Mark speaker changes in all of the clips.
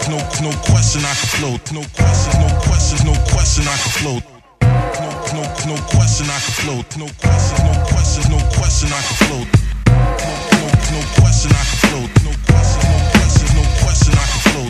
Speaker 1: No question I can float. No question I can float. No question I can float. No question I can float. No question I can float. No question I can float. No question I can float.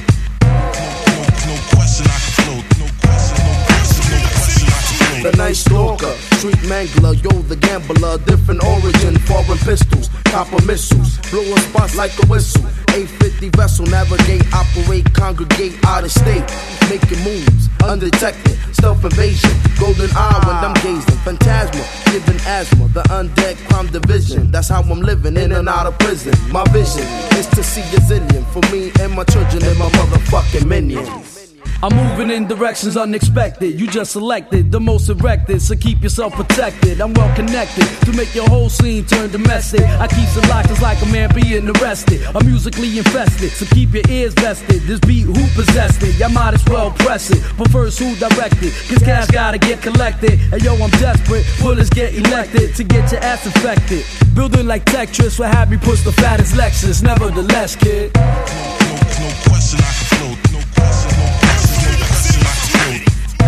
Speaker 2: The night stalker, street mangler, yo the gambler, different origin, foreign pistols, copper missiles, blowing spots like a whistle. 850 vessel, navigate, operate, congregate out of state, making moves, undetected, stealth invasion, golden eye when I'm gazing, phantasma, giving asthma, the undead crime division. That's how I'm living in and out of prison. My vision is to see a zillion for me and my children and my motherfucking minions.
Speaker 3: I'm moving in directions unexpected. You just selected the most erected, so keep yourself protected. I'm well connected to make your whole scene turn domestic. I keep some lockers like a man being arrested. I'm musically infested, so keep your ears vested. This beat, who possessed it? Y'all might as well press it. But first, who directed? Cause cash gotta get collected. And yo, I'm desperate. Bullets get elected to get your ass infected. Building like Tetris, what have me push the fattest Lexus. Nevertheless, kid.
Speaker 1: No question I can float. No question I can float.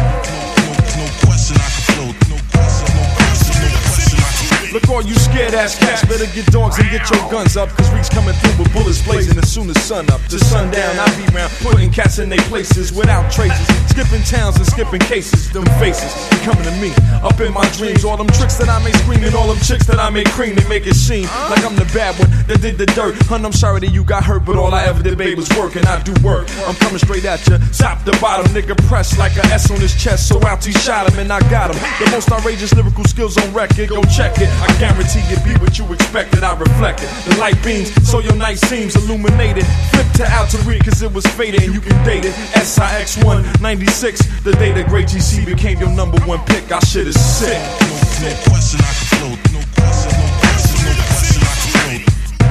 Speaker 1: No question I can float. No question I can float.
Speaker 4: Look, all you scared ass cats, better get dogs and get your guns up. Cause Reek's coming through with bullets blazing as soon as sun up. To sundown, I be round, putting cats in their places without traces. Skipping towns and skipping cases. Them faces coming to me, up in my dreams. All them tricks that I make scream and all them chicks that I make cream. They make it seem like I'm the bad one that did the dirt. Hun, I'm sorry that you got hurt, but all I ever did, babe, was work. And I do work. I'm coming straight at ya, top to bottom. Nigga pressed like a S on his chest. So out he shot him and I got him. The most outrageous lyrical skills on record. Go check it. I guarantee it be what you expected. I reflected the light beams, so your night seems illuminated. Flip to Altair, cause it was faded and you can date it. SIX1 96, the day that Great GC became your #1 pick. Our shit is sick.
Speaker 1: No question I can float. No question I can float.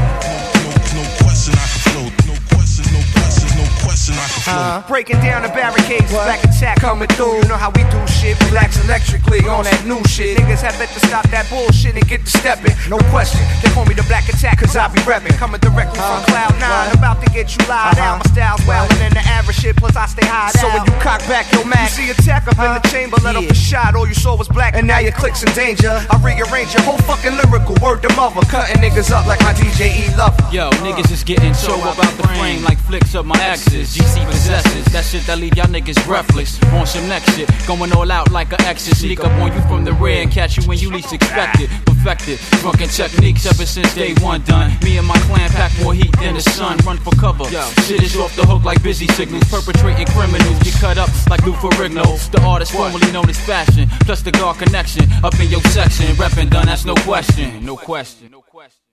Speaker 1: No question I can float. No question I can float.
Speaker 5: Breaking down the barricades, black attack coming through. You know how we do shit, relax electrically on that new shit. Niggas have better stop that bullshit and get to stepping. No question, they call me the black attack cause I be reppin'. Coming directly from Cloud 9, about to get you lied out. My style's wildin' in the average shit, plus I stay high. So when you cock back your Mac, you see attack up in the chamber, let up a shot. All you saw was black, and now your click's in danger. I rearrange your whole fucking lyrical, word to mother. Cutting niggas up like my DJ E Lover.
Speaker 6: Yo, niggas is getting choked up out the frame like flicks up my axis. GC possesses that shit that leave y'all niggas breathless. On some next shit, going all out like an exit. Sneak up on you from the rear and catch you when you least expect it. Perfected, drunken techniques ever since day one done. Me and my clan pack more heat than the sun. Run for cover, shit is off the hook like busy signals. Perpetrating criminals get cut up like Lou Ferrigno. The artist formerly known as Fashion, plus the God connection up in your section. Reppin' done, that's no question. No question.